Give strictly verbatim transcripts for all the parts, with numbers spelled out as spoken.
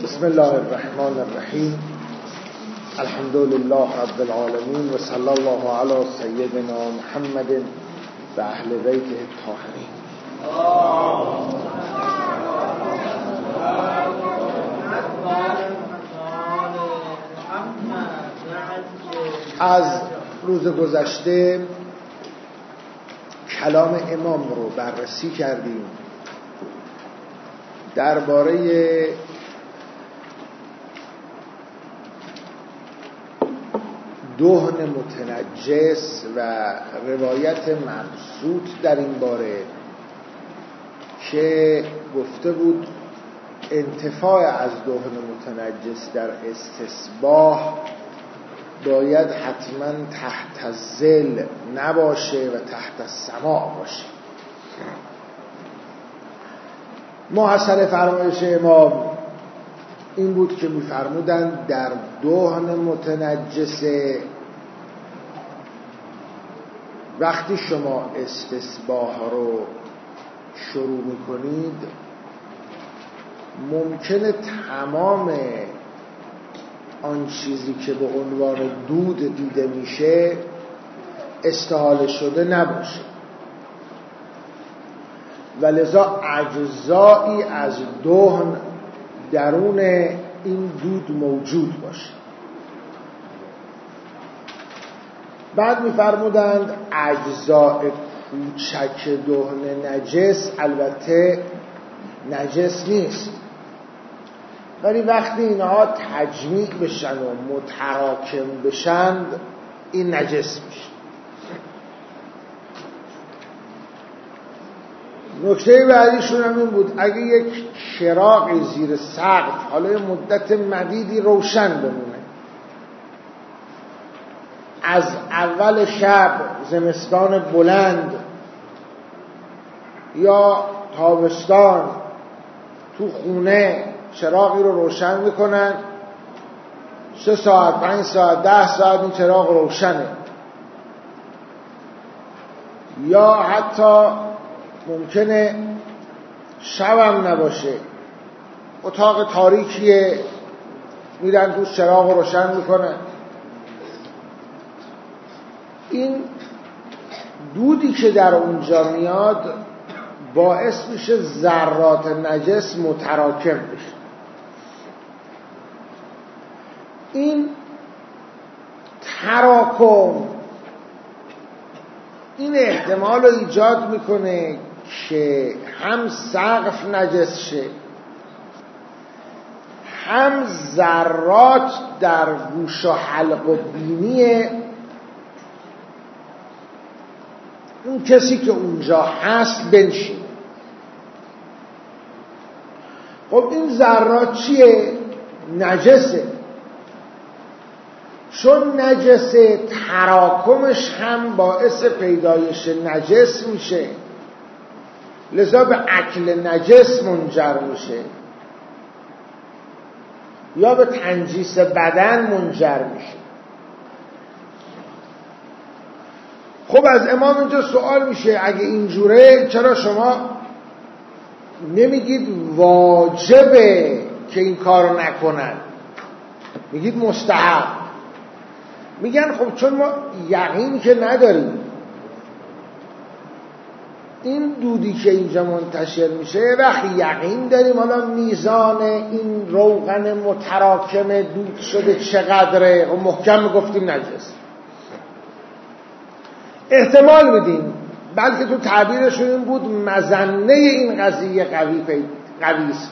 بسم الله الرحمن الرحیم. الحمد لله رب العالمین و صلی الله علی سیدنا محمد و اهل بیته الطاهرین. از روز گذشته کلام امام رو بررسی کردیم درباره دهن متنجس و روایت مبسوط در این باره که گفته بود انتفاع از دهن متنجس در استصباح باید حتما تحت الظل نباشه و تحت السماع باشه. محصل فرمایش امام این بود که می‌فرمودند در دهن متنجس وقتی شما استصباح رو شروع می‌کنید ممکنه تمام آن چیزی که به عنوان دود دیده میشه استحاله شده نباشه و لذا اجزایی از دهن درون این دود موجود باشه. بعد می‌فرمودند اجزاء کوچک دهن نجس البته نجس نیست، ولی وقتی اینها تجمیع بشن و متراکم بشن این نجس میشه. نکته بعدیشون هم این بود اگه یک چراغ زیر سقف حالا مدت مدیدی روشن بمونه، از اول شب زمستان بلند یا تابستان تو خونه چراغی رو روشن میکنن، سه ساعت پنج ساعت ده ساعت این چراغ روشنه، یا حتی ممکنه شبم نباشه اتاق تاریکیه میرن تو چراغ روشن میکنن، این دودی که در اونجا میاد باعث میشه ذرات نجس متراکم بشه. این تراکم این احتمال رو ایجاد میکنه که هم سقف نجس شه، هم ذرات در گوش و حلق و بینی اون کسی که اونجا هست بنشینه. خب این ذرات چیه؟ نجسه. چون نجسه تراکمش هم باعث پیدایش نجس میشه، لذا به اکل نجس منجر میشه یا به تنجیس بدن منجر میشه. خب از امام اینجا سوال میشه اگه اینجوره چرا شما نمیگید واجبه که این کارو نکنن، میگید مستحب؟ میگن خب چون ما یقین که نداریم این دودی که اینجا منتشر میشه، وقتی یقین داریم حالا میزان این روغن متراکم دود شده چقدره و محکم گفتیم نجس، احتمال بدیم، بلکه تو تعبیرشون این بود مظنه این قضیه قوی قوی است.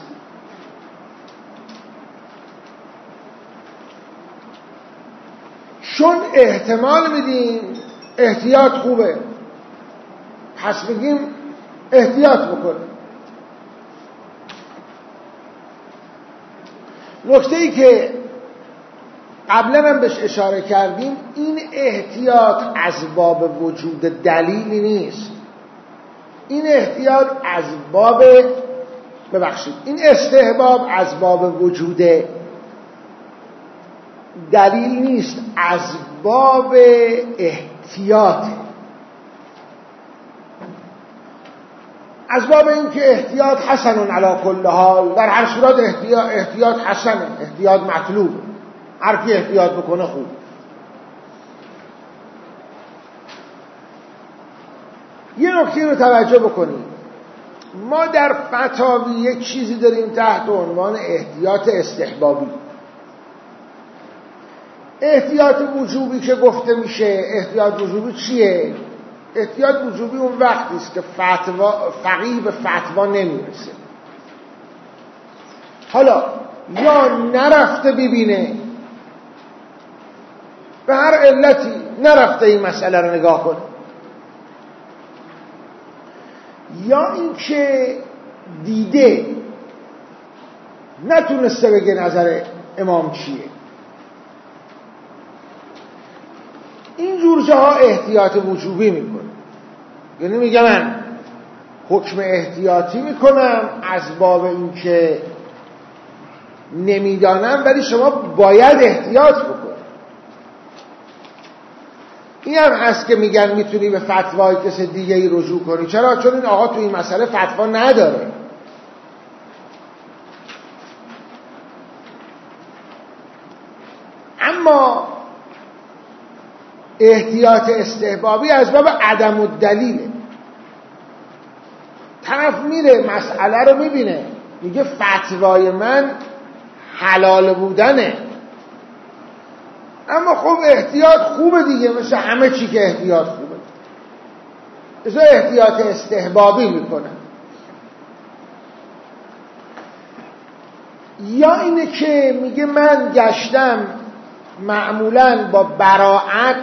چون احتمال میدیم احتیاط خوبه، پس میگیم احتیاط بکنیم. نکته‌ای که قبلا هم بهش اشاره کردیم این احتیاط از باب وجود دلیلی نیست، این احتیاط از باب ببخشید این استحباب از باب وجود دلیل نیست، از باب احتیاط. از باب اینکه احتیاط حسن علی کل حال، در هر صورت احتیاط, احتیاط حسنه، احتیاط مطلوب، هر کی احتیاط بکنه خوب. یه نکته رو توجه بکنید، ما در فتاوی یک چیزی داریم تحت عنوان احتیاط استحبابی. احتیاط وجوبی که گفته میشه، احتیاط وجوبی چیه؟ احتیاط وجوبی اون وقتی است که فتوا فقیه به فتوا نمیرسه، حالا یا نرفته ببینه، به هر علتی نرفته این مسئله رو نگاه کنه، یا اینکه دیده نتونسته بگه نظر امام چیه. این جور جاها احتیاط وجوبی میکنه، یعنی میگه من حکم احتیاطی میکنم از باب اینکه نمیدانم، ولی شما باید احتیاط بکنی. این هم هست که میگن میتونی به فتوای کسی دیگه ای رجوع کنی. چرا؟ چون این آقا تو این مسئله فتوا نداره. اما احتیاط استحبابی از باب عدم الدلیله. طرف میره مسئله رو میبینه، میگه فتوای من حلال بودنه، اما خب احتیاط خوبه دیگه، مثل همه چی که احتیاط خوبه، مثل احتیاط استحبابی میکنه. یا اینه که میگه من گشتم معمولاً با براعت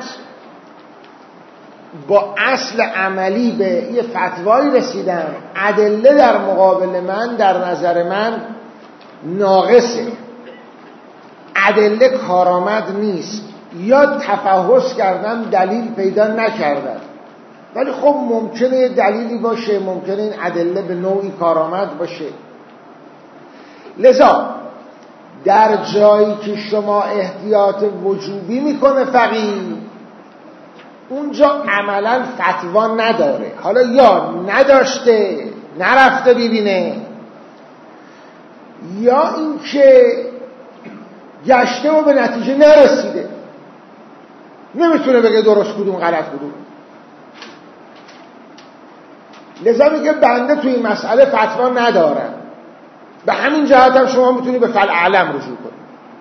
با اصل عملی به یه فتوایی رسیدم، ادله در مقابل من در نظر من ناقصه، ادله کارآمد نیست، یا تفحص کردم دلیل پیدا نکردم، ولی خب ممکنه یه دلیلی باشه، ممکنه این ادله به نوعی کارآمد باشه. لذا در جایی که شما احتیاط وجوبی میکنه فقیه، اونجا عملا فتوا نداره، حالا یا نداشته نرفته ببینه، یا اینکه گشته و به نتیجه نرسیده، نمیتونه بگه درست کدوم غلط کدوم. لذا میگه بنده توی این مسئله فتوا ندارم. به همین جهت هم شما میتونی به فالعلم رجوع کنید.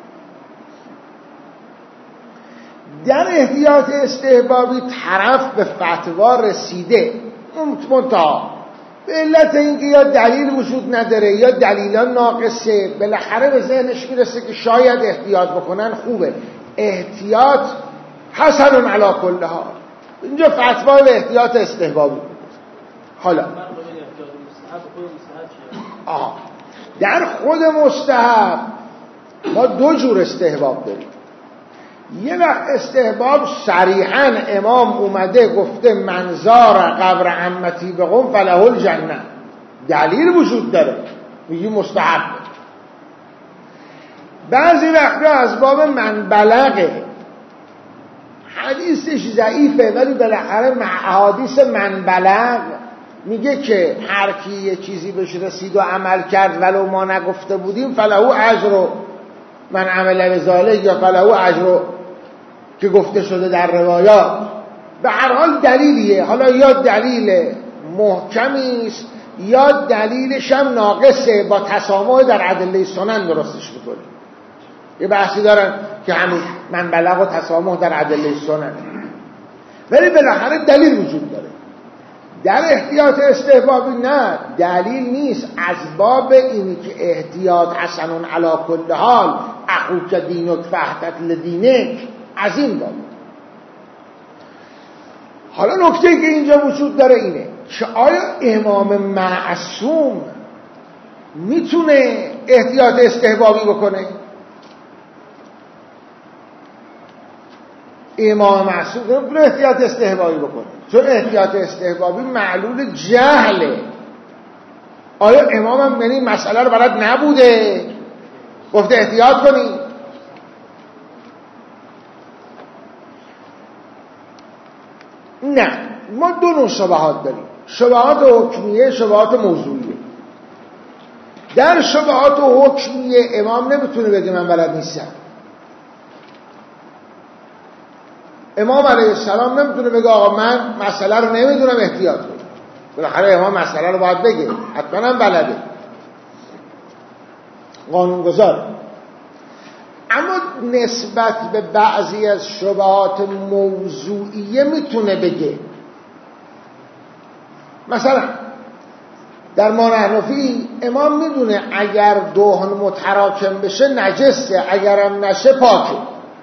در احتیاط استحبابی طرف به فتوا رسیده، منتها به علت اینکه یا دلیل وجود نداره یا دلیلا ناقصه، بالاخره به ذهنش میرسه که شاید احتیاط بکنن خوبه، احتیاط حسن علی کل حال، اینجا فتوا به احتیاط استحبابی. حالا آه. در خود مستحب ما دو جور استحباب داریم. یه وقت استحباب صریحاً امام اومده گفته من زار قبر عمتی به قوم فله الجنه، دلیل وجود داره، میگی مستحب. بعضی وقتا از باب من بلغه، حدیثش ضعیفه ولی بالاخره احادیث من بلغ میگه که هر کی یه چیزی بهش رسید و عمل کرد ولو ما نگفته بودیم فله اجر من عمل بذالک، یا فله اجر که گفته شده در روایات. به هر حال دلیلیه، حالا یا دلیل محکمی است یا دلیلش هم ناقصه، با تسامح در ادله سنن درستش میکنه. یه بحثی دارن که همین من بلغ و تسامح در ادله سنن، ولی بالاخره دلیل وجود داره. در احتیاط استحبابی نه، دلیل نیست، از باب اینی که احتیاط حسن علی کل حال، اخوک دینک فاحتط لدینک، از این باب. حالا نکته که اینجا وجود داره اینه که آیا امام معصوم میتونه احتیاط استحبابی بکنه؟ امام معصوم میتونه احتیاط استحبابی بکنه، چون احتیاط استحبابی معلول جهله. آیا امام هم یعنی مسئله رو بلد نبوده گفته احتیاط کنی؟ نه، ما دو نوع شبهات داریم. شبهات حکمیه، شبهات موضوعیه. در شبهات حکمیه امام نمیتونه بگه من بلد نیستم. امام علیه السلام نمیتونه بگه آقا من مسئله رو نمیدونم احتیاط کنم. بالاخره امام مسئله رو باید بگه، حتما هم بلده، قانونگذار. اما نسبت به بعضی از شبهات موضوعیه میتونه بگه. مثلا در ما حنفی امام میدونه اگر دهن متراکم بشه نجسه، اگرم نشه پاکه.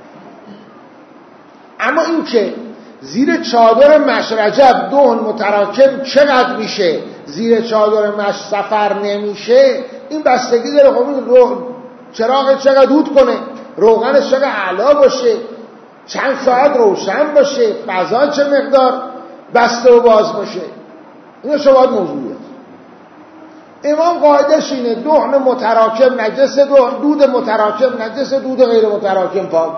اما این که زیر چادر مشرجب دهن متراکم چقدر میشه، زیر چادر مش سفر نمیشه، این بستگی داره. خب این رو چراغ چقدر دود کنه، روغنش چقدر اعلا باشه، چند ساعت روشن باشه، فضا چه مقدار بسته و باز باشه. این شبهات موضوعیه. امام قاعدش اینه دهن متراکم نجس، دود متراکم نجس، دود غیر متراکم پاک.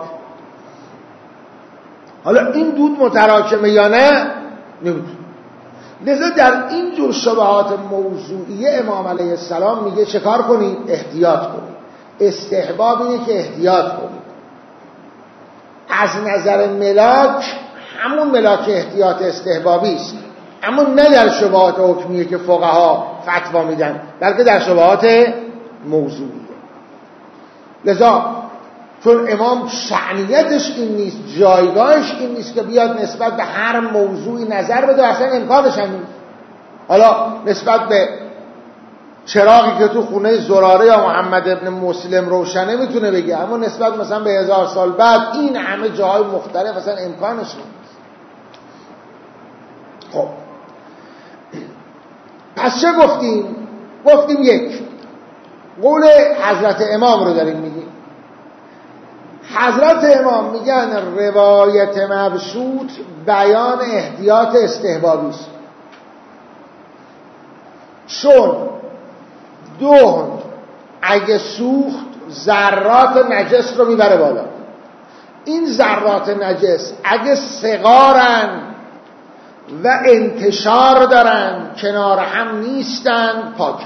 حالا این دود متراکمه یا نه نمیدونم. لذا در این جور شبهات موضوعیه امام علیه السلام میگه چه کار کنید؟ احتیاط کنید. استحباب اینه که احتیاط کنید. از نظر ملاک همون ملاک احتیاط استحبابی است، اما نه در شبهات حکمیه که فقها فتوا میدن، بلکه در شبهات موضوعیه. لذا چون امام شأنیتش این نیست، جایگاهش این نیست که بیاد نسبت به هر موضوعی نظر بده، اصلا امکانش هم نیست. حالا نسبت به چراغی که تو خونه زراره یا محمد ابن مسلم روشنه میتونه بگه، اما نسبت مثلا به هزار سال بعد این همه جاهای مختلف اصلا امکانش نیست. خب پس چه گفتیم؟ گفتیم یک، قول حضرت امام رو داریم میگیم. حضرت امام میگن روایت مبسوط بیان احتیاط استحبابی است، چون دهن اگه سوخت ذرات نجس رو میبره بالا. این ذرات نجس اگه صغارن و انتشار دارن، کنار هم نیستن، پاکن.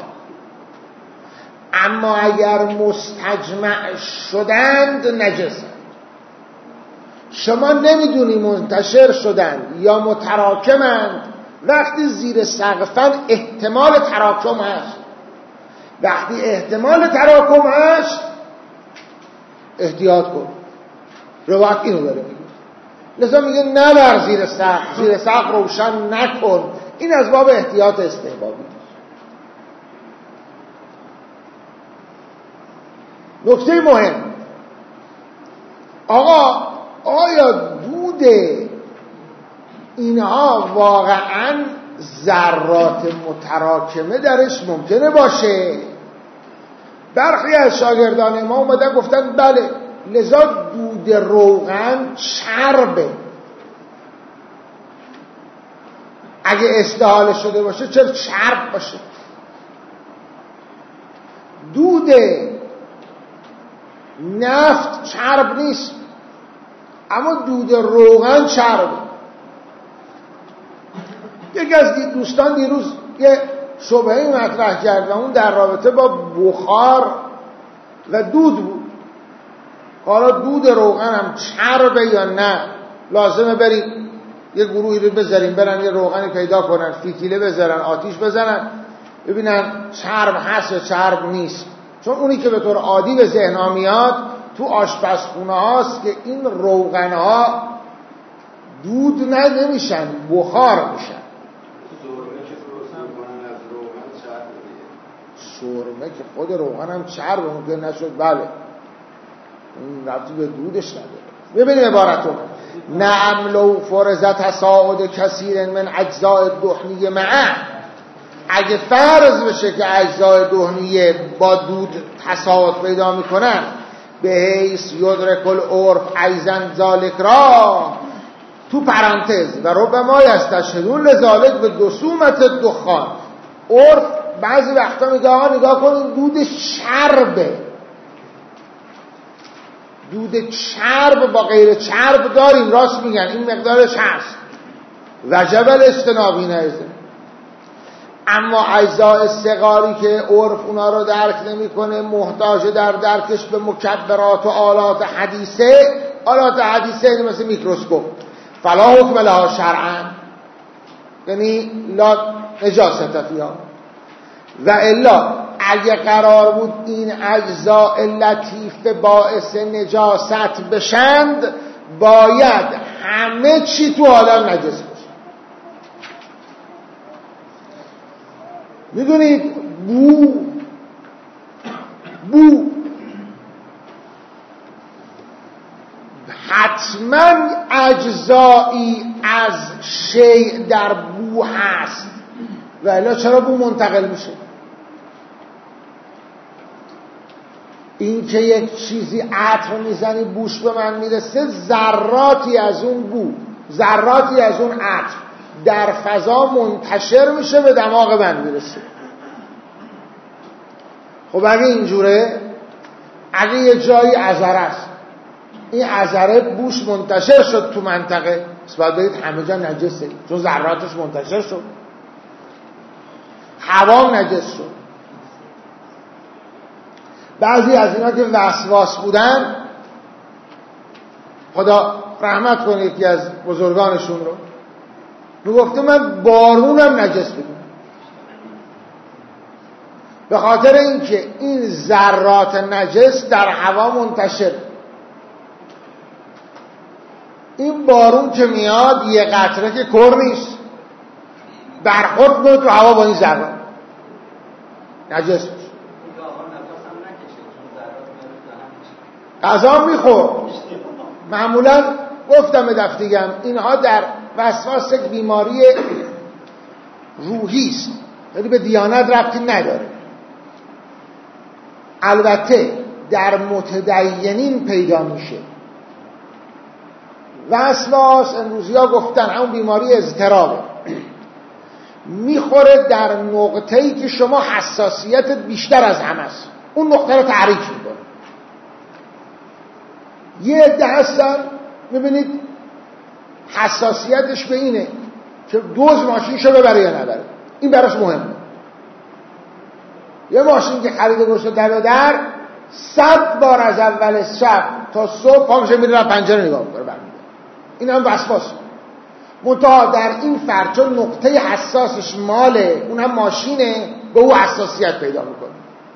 اما اگر مستجمع شدند نجسند. شما نمیدونی منتشر شدند یا متراکمند. وقتی زیر سقفن احتمال تراکم هست. وقتی احتمال تراکم هست احتیاط کن. روایت اینو داره میگه. لذا میگه نبر زیر سقف، زیر سقف روشن نکن. این از باب احتیاط استحبابی. نکته مهم، آقا آیا دود اینها واقعا ذرات متراکمه درش ممکنه باشه؟ برخی از شاگردان ما اومدن گفتن بله. لذا دود روغن چربه. اگه استحاله شده باشه چرا چرب باشه؟ دود نفت چرب نیست، اما دود روغن چرب. یکی از دوستان دیروز یه شبهه‌ای مطرح کرد و اون در رابطه با بخار و دود بود. حالا دود روغن هم چربه یا نه؟ لازمه بریم یه گروهی رو بذاریم برن یه روغنی پیدا کنن، فتیله بذارن، آتیش بزنن، ببینن چرب هست یا چرب نیست. چون اونی که به طور عادی به ذهن میاد تو آشپزخونه هاست که این روغن ها دود نه نمیشن، بخار میشن. سرمه که خود روغن هم چرب ممکن نشد، بله این ربطی به دودش نداره. ببینید عبارتو، نعم لو فرض تصاعد کثیر من اجزاء دهنی معه، اگه فرض بشه که اجزای دهنیه با دود تصاعد پیدا میکنن، به حیث یدرک العرف ایزن ذالک را، تو پرانتز و ربما یستشهدون لذالک به دسومت دخان. عرف بعضی وقتا میگه آقا نگاه کنید دود چربه، دود چرب با غیر چرب داریم، راست میگن این مقدارش هست، وجب الاجتناب. اینه اما اجزاء صغاری که عرف اونا رو درک نمیکنه، محتاج در درکش به مکبرات و آلات حدیثه. آلات حدیثه یعنی مثل میکروسکوپ. فلا حکم لها شرعا، یعنی لا نجاست فیها. و الا اگه قرار بود این اجزاء لطیف باعث نجاست بشند، باید همه چی تو عالم نجس باشه. میدونید بو بو حتما اجزایی از شیء در بو هست، و الا چرا بو منتقل میشه؟ این که یک چیزی عطر میزنی بوش به من میرسه، ذراتی از اون بو، ذراتی از اون عطر در فضا منتشر میشه به دماغ من میرسه. خب اگه اینجوره، اگه یه جایی عذره است، این عذره بوش منتشر شد تو منطقه، پس باید بگید همه جا نجسه، چون ذراتش منتشر شد. هوا نجس شد. بعضی از اینا که وسواس بودن، خدا رحمت کنه یکی از بزرگانشون رو، میگفته من بارونم نجس بدونم، به خاطر اینکه این ذرات نجس در هوا منتشر. این بارون که میاد یه قطره که کر نیست، برخورد کنه تو هوا با این ذرات نجس میشه. غذا میخور. معمولا گفتم به دفتگم اینها در وسواس یک بیماری روحی است، یعنی به دیانت ربطی نداره. البته در متدینین پیدا میشه. وسواس امروزی ها گفتن همون بیماری اضطرابه، میخوره در نقطه‌ای که شما حساسیتت بیشتر از همه است، اون نقطه رو تحریک میکنه. یه عده هستن میبینید حساسیتش به اینه که دوز ماشینشو ببره یا نبره، این براش مهمه. یه ماشین که خریده باشه در و در، صد بار از اول شب تا صبح پامشه میره پنجره نگاه میکنه برمیده. این هم وسواس. منتها در این فرد چون نقطه حساسش ماله، اون هم ماشینه، به او حساسیت پیدا میکنه.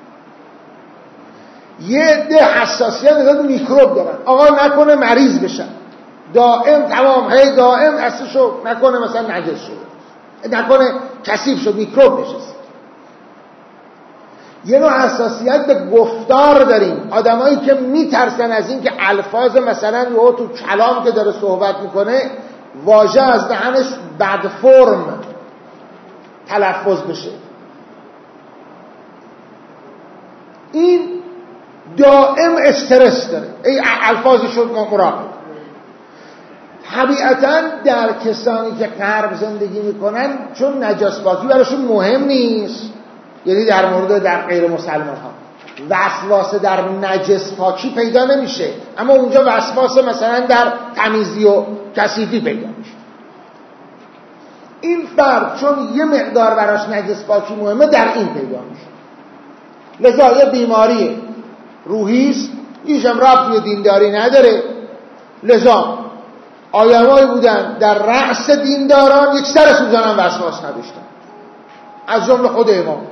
یه عده حساسیت نسبت میکروب دارن، آقا نکنه مریض بشن، دائم تمام هی دائم دستشو نکنه مثلا نجس شده، نکنه کثیف شد، میکروب نشست. یه نوع حساسیت به گفتار داریم، آدمایی که میترسن از این که الفاظ مثلا یهو تو کلام که داره صحبت میکنه واژه از دهنش بد فرم تلفظ بشه. این دائم استرس داره، ای الفاظشو مراقب. طبیعتاً در کسانی که غرب زندگی میکنن چون نجاس پاکی براشون مهم نیست، یعنی در مورد در غیر مسلمان ها وسواس در نجس پاکی پیدا نمیشه، اما اونجا وسواس مثلا در تمیزی و کثیفی پیدا میشه. این فرد چون یه مقدار براش نجس پاکی مهمه، در این پیدا میشه. لذا یه بیماری روحیست، هیچ هم ربطی به دینداری نداره. لذا آدمایی بودن در رأس دینداران یک سر سوزن هم وسواس نداشتن، از جمله خود امام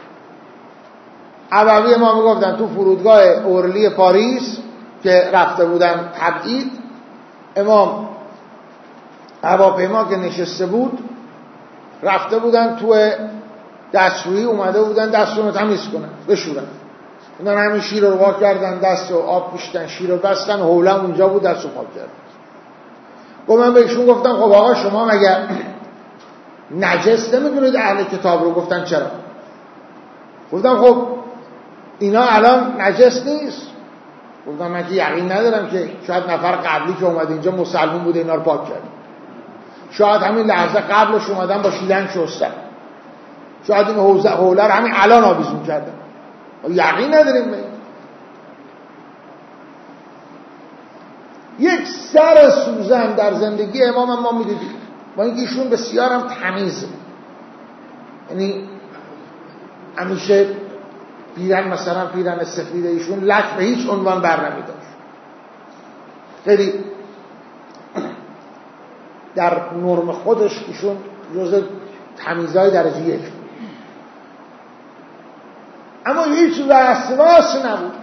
عبوی ما میگفتن تو فرودگاه اورلی پاریس که رفته بودن تبعید، امام هواپیما که نشسته بود رفته بودن تو دستشویی، اومده بودن دستشون رو تمیز کنن بشورن، اینا همین شیر رو وا کردن، دست رو آب پوشیدن، شیر رو بستن، حولا اونجا بود دست رو پاک کردن. و من بهشون گفتم خب آقا شما مگر نجس نمیدونید اهل کتاب رو؟ گفتن چرا؟ گفتم خب اینا الان نجس نیست. گفتم من که یقین ندارم که شاید نفر قبلی که اومده اینجا مسلمون بوده اینا رو پاک کرد، شاید همین لحظه قبلش اومدن با شیلنگ شستن، شاید این حوزه حوله رو همین الان آویزون کردن، یقین نداریم. یک سر سوزن در زندگی امام ما میدیدیم، با اینکه ایشون بسیار هم تمیزه، یعنی همیشه پیرن مثلا پیرن سفید ایشون لک به هیچ عنوان بر نمی داشت. خیلی در نرم خودش ایشون جزء تمیزهای درجه یک، اما هیچ وسواس نبود،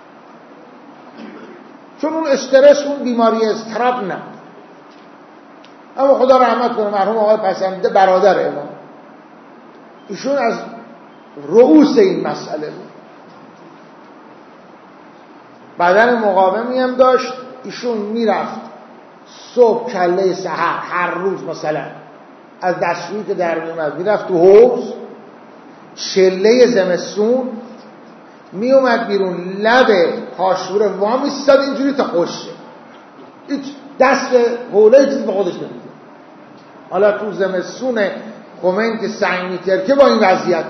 چون اون استرس، اون بیماری اضطراب نه. اما خدا رحمت کنه مرحوم آقای پسنده برادر امام، ایشون از رؤوس این مسئله بود. بدن مقاومی هم داشت. ایشون میرفت صبح کله سحر هر روز مثلا از دستشویی که در میومد میرفت تو حوض، شله زمستون میومد بیرون، لب پاشوره وامی ایستاد اینجوری تا خوشه، هیچ دست حوله چیزی به خودش نمیده. حالا تو زمستون خمین که سنگ میترکه با این وضعیت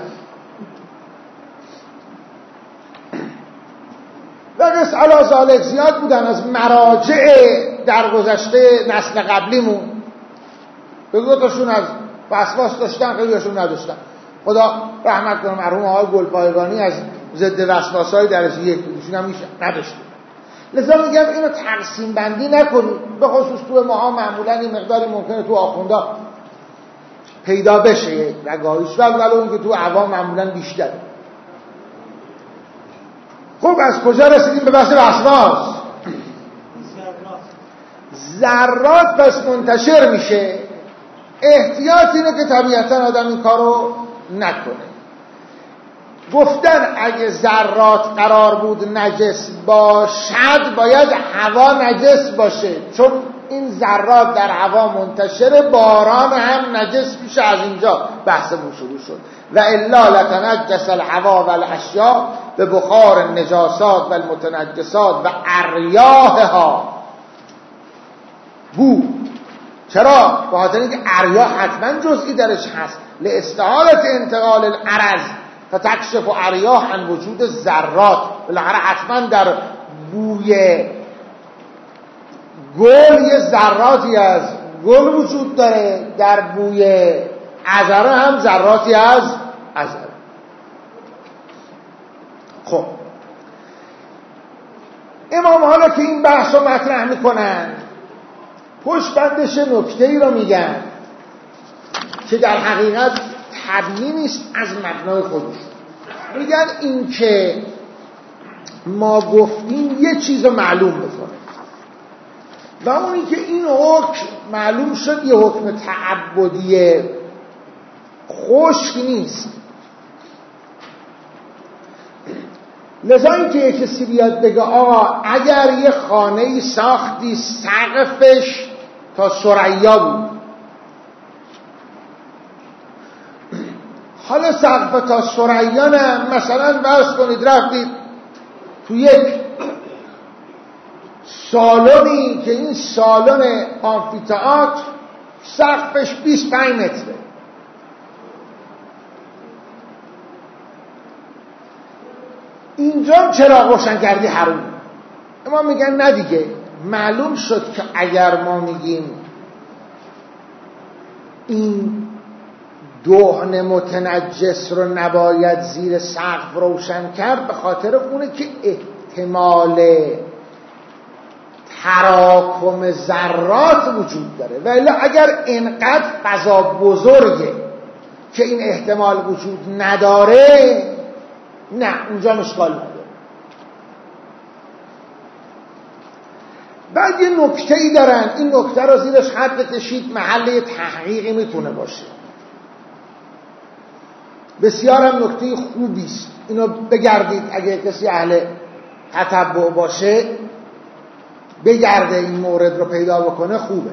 و قص علا ذالک زیاد بودن از مراجع در گذشته نسل قبلیمون. به دوتاشون از وسواس داشتن، خیلیشون نداشتن. خدا رحمت کنه مرحوم آقای گلپایگانی از ضد وسواسای درجه یک بودشون هم میشه نداشتن. لذا میگم اینو تقسیم بندی نکنید، به خصوص تو ماها معمولا این مقداری ممکنه تو آخوندا پیدا بشه یک رگاهیش، ولی اون که تو عوام معمولا بیشتره. خب از کجا رسیدیم به بحث وسواس؟ ذرات پس منتشر میشه. احتیاط اینه که طبیعتا آدم این کارو نکنه. گفتن اگه ذرات قرار بود نجس باشد باید هوا نجس باشه، چون این ذرات در هوا منتشره، باران هم نجس میشه. از اینجا بحثمون شروع شد. و الا لتنجس الهوا و الاشیاء به بخار النجاسات و المتنجسات و اریاحها. بو چرا؟ به خاطر اینکه اریاح حتما جزئی درش هست، لاستحالة انتقال العرض فتکشف اریاح عن وجود ذرات. بالاخره حتما در بوی گل یه ذراتی از گل وجود داره، در بوی عذره هم ذراتی از عذره. خب امام حالا که این بحث رو مطرح میکنن، پشت بندش نکته ای رو میگن که در حقیقت طبیعی نیست از مبنای خودش. میگن این که ما گفتیم یه چیز رو معلوم بکنه، و اونی که این حکم معلوم شد یه حکم تعبدی خشک نیست. لذا این که یه کسی بیاد بگه آقا اگر یه خانه‌ای ساختی سقفش تا ثریا بود، حالا سقف تا ثریا نه، مثلا فرض کنید رفتید تو یک سالونی که این سالن آمفی‌تئاتر سقفش بیست و پنج متره، اینجا چراغ روشن کردی حروم. اما میگن نه دیگه، معلوم شد که اگر ما میگیم این دهن متنجس رو نباید زیر سقف روشن کرد، به خاطر اونه که احتمال تراکم ذرات وجود داره. ولی اگر اینقدر فضا بزرگه که این احتمال وجود نداره، نه اونجا مشکل نداره. بعد یه نکته ای دارن، این نکته رو زیرش خط بکشید، محل تحقیقی میتونه باشه، بسیار هم نکته خوبی است. اینو بگردید اگه کسی اهل تتبع باشه بگرده این مورد رو پیدا بکنه، خوبه.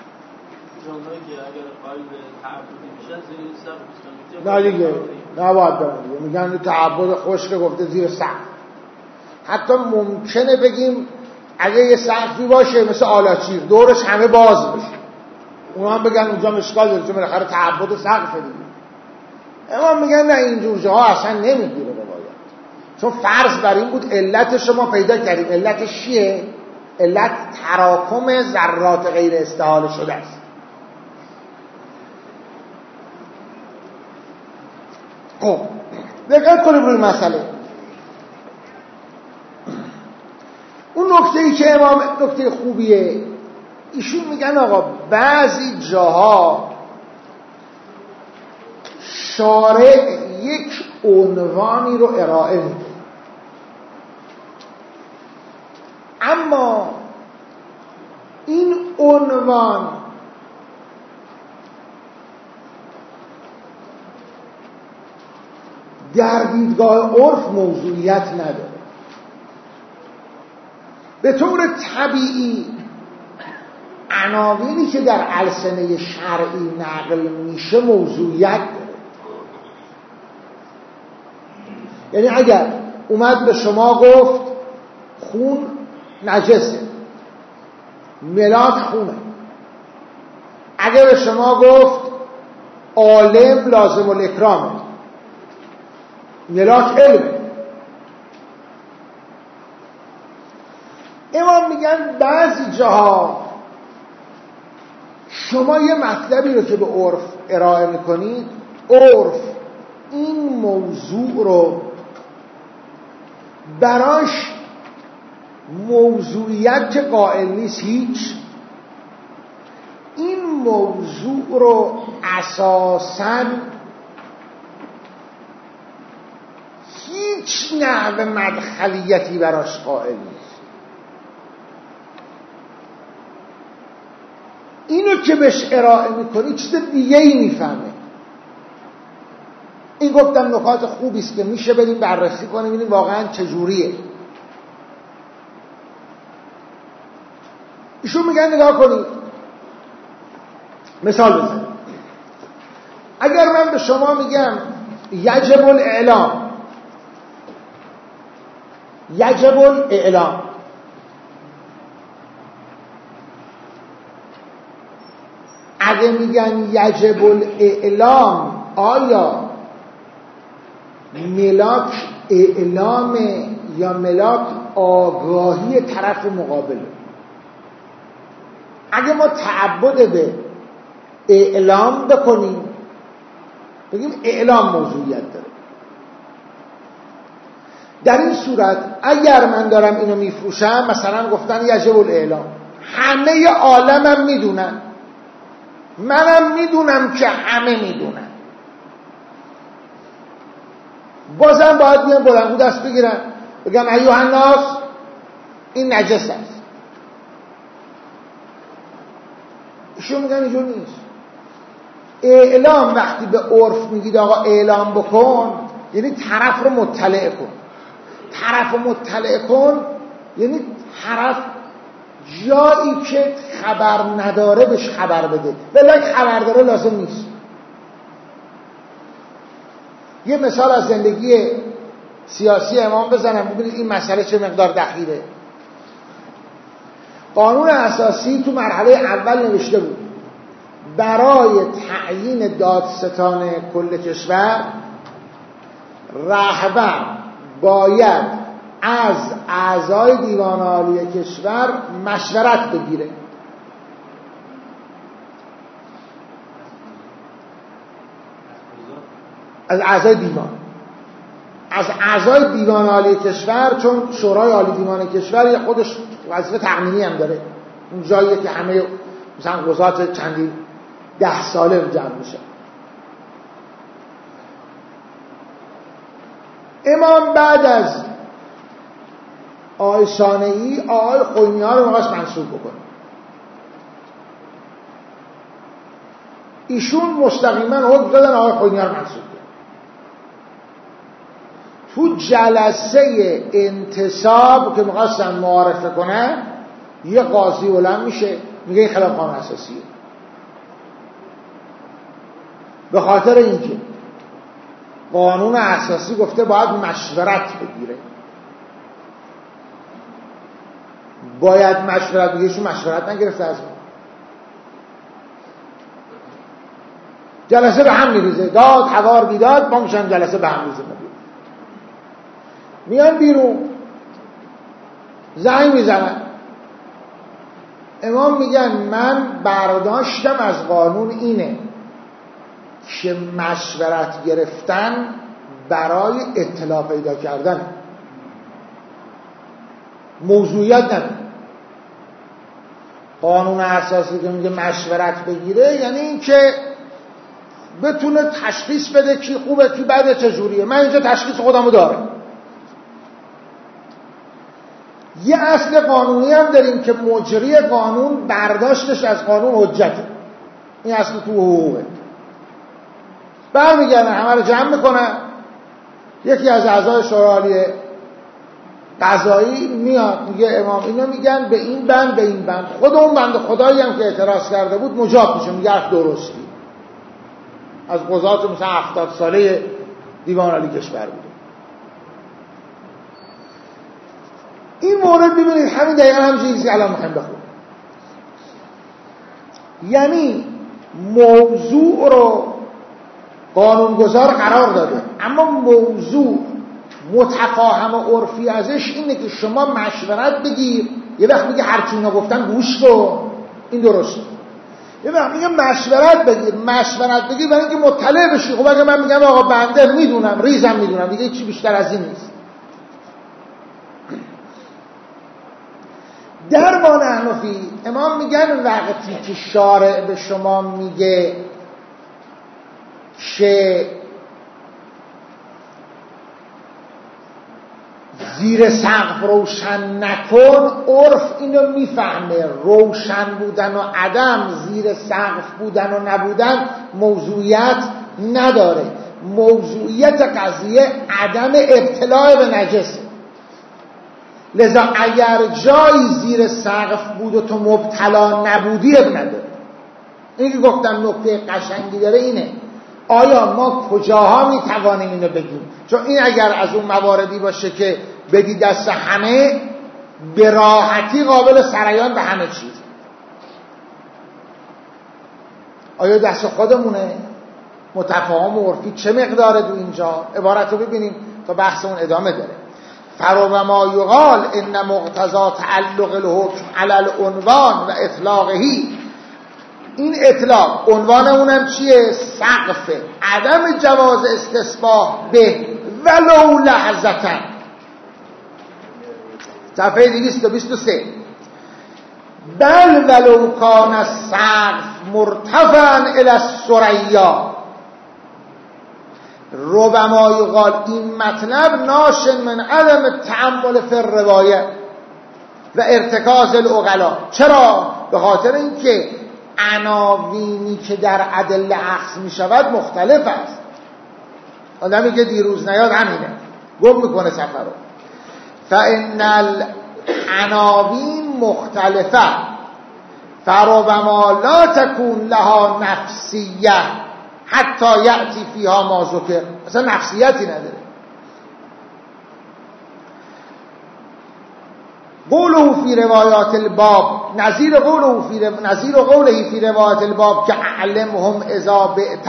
نه دیگه نباید دارن دیگه، میگن تعبد خشک گفته زیر سقف. حتی ممکنه بگیم اگه یه سقفی باشه مثل آلاچیر دورش همه باز بشه، اونا هم بگن اونجا مشکل داره، چون بالاخره تعبد سقفه دیگه. اما میگن نه اینجور جاها اصلا نمیگیره روایت، چون فرض بر این بود علتش ما پیدا کردیم. علتش چیه؟ علت تراکم ذرات غیر استحاله شده است. خب دقت کنیم روی مسئله. اون نکته ای که امام نکته خوبیه، ایشون میگن آقا بعضی جاها شارع یک عنوانی رو ارائه میده، اما این عنوان در دیدگاه عرف موضوعیت نداره. به طور طبیعی عناوینی که در السنه شرعی نقل میشه موضوعیت داره. یعنی اگر اومد به شما گفت خون نجسه، ملاک خونه، اگر به شما گفت عالم لازم الاکرامه، ملاک علمه. امام میگن بعضی جاها شما یه مطلبی رو که به عرف ارائه میکنید، عرف این موضوع رو براش موضوعیت که قائل نیست، هیچ، این موضوع رو اساساً هیچ نحو مدخلیتی براش قائل نیست. اینو که بهش ارائه میکنی چیز دیگه ای میفهمه. این گفتم نکات خوبی است که میشه بریم بررسی کنیم ببینیم واقعا چجوریه. ایشون میگن نگاه کنید، مثال بزنید. اگر من به شما میگم یجب الاعلام، یجب الاعلام، اگه میگن یجب الاعلام، آیا ملاک اعلام یا ملاک آگاهی طرف مقابل؟ اگه ما تعبد به اعلام بکنیم بگیم اعلام موضوعیت داره، در این صورت اگر من دارم اینو میفروشم، مثلا گفتن یجب الاعلام، همه عالمم میدونن، منم میدونم که همه میدونن، بازم باید بیان بلندگو دست بگیرن بگم ایها الناس این نجس است. ایشون میگن اینجور نیست. اعلام وقتی به عرف میگید آقا اعلام بکن، یعنی طرف رو مطلع کن. طرف رو مطلع کن یعنی طرف جایی که خبر نداره بهش خبر بده، ولی خبر داره لازم نیست. یه مثال از زندگی سیاسی امام بزنم ببینید این مسئله چه مقدار دقیقه. قانون اساسی تو مرحله اول نوشته بود برای تعیین دادستان کل کشور رهبر باید از اعضای دیوان عالی کشور مشورت بگیره. از اعضای دیوان از اعضای دیوان عالی کشور، چون شورای عالی دیوان کشور یه خودش وظیفه تقنینی هم داره، اون جاییه که همه مثلا قضات چندی ده ساله جمع میشه. امام بعد از آقای سانعی آقای خوینی ها رو میخواست منصوب بکنه. ایشون مستقیما حکم دادن آقای خوینی ها رو منصوب کنه. تو جلسه انتصاب که میخواستن معارفه کنن یه قاضی علم میشه میگه این خلاف قانون اساسیه، به خاطر اینکه قانون اساسی گفته باید مشورت بگیره، باید مشورت بگیره. ایشون مشورت نگرفته از ما. جلسه به هم میریزه، داد حوار بیداد، ما میشن جلسه به هم میریزه. میان بیرون زنگ میزنن، امام میگن من برداشتم از قانون اینه که مشورت گرفتن برای اطلاع پیدا کردن، موضوعیت نداره. قانون اساسی که میگه مشورت بگیره یعنی این که بتونه تشخیص بده کی خوبه کی بده چجوریه. من اینجا تشخیص خودمو دارم. یه اصل قانونی هم داریم که مجری قانون برداشتش از قانون حجته. این اصل تو حقوقه. برمیگردن همه رو جمع میکنن، یکی از اعضای شورای عالی قضایی میاد میگه امام اینو میگن به این بند به این بند. خود اون بند خدایی هم که اعتراض کرده بود مجاب میشه، میگه حرف درستی. از قضات مثلا هفتاد ساله دیوان عالی کشور بوده. این مورد ببینید همین دقیقا هم چیزی که الان میخوایم بخونیم، یعنی موضوع رو قانونگذار قرار داده، اما موضوع متفاهم و عرفی ازش اینه که شما مشورت بگیر. یه وقت میگه هرچی اینا گفتن گوش کن، این درسته. یه وقت میگه مشورت بگیر. مشورت بگیر برای اینکه مطلع بشی. خب اگه من میگم آقا بنده میدونم ریزم میدونم دیگه چی بیشتر از این نیست. در بان حنفی امام میگن وقتی که شارع به شما میگه که زیر سقف روشن نکن، عرف اینو میفهمه. روشن بودن و عدم، زیر سقف بودن و نبودن موضوعیت نداره. موضوعیت قضیه عدم ابتلاع به نجسه. لذا اگر جایی زیر سقف بود و تو مبتلا نبودی اب نداره. این که گفتم نکته قشنگی داره اینه، آیا ما کجاها میتوانیم اینو بگیم؟ چون این اگر از اون مواردی باشه که بدی دست همه، به راحتی قابل سریان به همه چیز. آیا دست خودمونه؟ متفاهم و عرفی چه مقداره دو اینجا؟ عبارت رو ببینیم تا بحث اون ادامه داره. فرو ما یقال ان مقتضا تعلق الحکم علی العنوان و اطلاقهی. این اطلاق عنوان اونم چیه؟ سقفه. عدم جواز استثباح به ولو لحظتن. صفحه دویست و بیست و سه. بل ولو کان السقف مرتفعا الی الثریا. ربما یقال این مطلب ناشن من عدم تأمل فی الروایه و ارتکاز العقلا. چرا؟ به خاطر اینکه عناوینی که در ادله اخذ می شود مختلف است. آدمی که دیروز نیاد همینه، گم میکنه سفر رو. فإن العناوین مختلفه فربما لا تكون لها نفسیه حتی یأتی فیها ما ذکر. اصلا نفسیتی نداره. قوله فی روایات الباب نظیر قوله فی رو... نظیر قوله فی روایات الباب که اعلمهم اذا بعته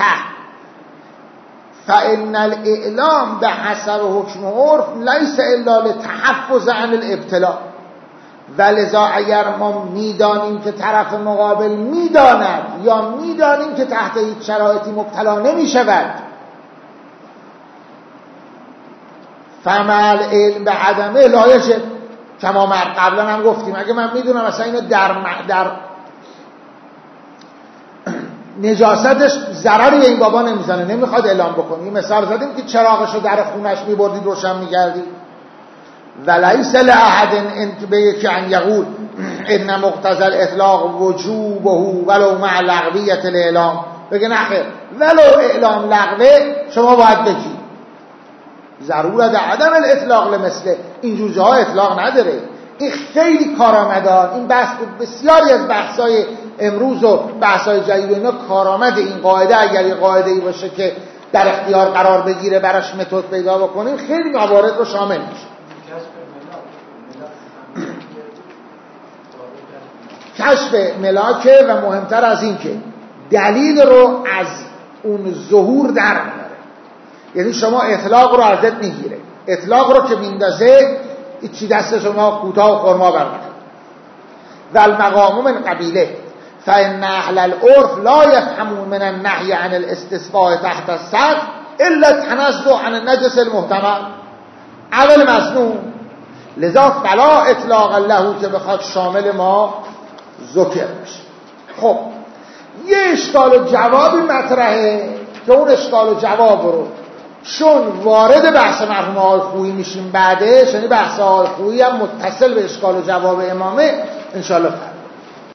فإن الاعلام به حسب حکم و عرف لیس الا لتحفظ عن الابتلاء. ولذا اگر ما میدانیم که طرف مقابل میداند یا میدانیم که تحت هیچ شرایطی مبتلا نمی شود، فمل علم به عدمه لایشه. کما مر قبلا هم گفتیم اگه من میدونم مثلا اینو در در نجاستش ضرری به این بابا نمیزنه، نمیخواد اعلام بکنه. این مثال زدیم که چراغشو در خونش میبردید روشن میکردید. ولیس لأحد انتبه که ان یقول ان مقتضى الاطلاق وجوبه ولو مع لغویت الاعلام. بگه نخیر ولو اعلام لغوه شما باید بگید. ضرورت عدم الاطلاق لمثله. اینجور جاها اطلاق نداره. این خیلی کارآمده. این بحث بسیاری از بحث‌های امروز و بحث‌های جدید اینا کارآمد این قاعده. اگر یه قاعده‌ای باشه که در اختیار قرار بگیره براش متد پیدا بکنیم خیلی موارد رو شامل میشه. کشف ملاکه و مهمتر از این که دلیل رو از اون ظهور در میاره. یعنی شما اطلاق رو ازت میگیره، اطلاق رو که میندازه چی دست شما کوتاه و خرما برمی‌داره. و المقام من قبیله فإن اهل العرف لا يفهمون من النهي عن الاستصفاء تحت السقف الا تنزه عن النجس المحتمل اول مظنون، لذا فلا اطلاق له که بخواد شامل ما ذکر بشه. خب یه اشکال و جوابی مطرحه که اون اشکال و جواب رو چون وارد بحث مرحوم آقای خویی میشیم بعدش، یعنی بحث آقای خویی هم متصل به اشکال و جواب امامه، انشاءالله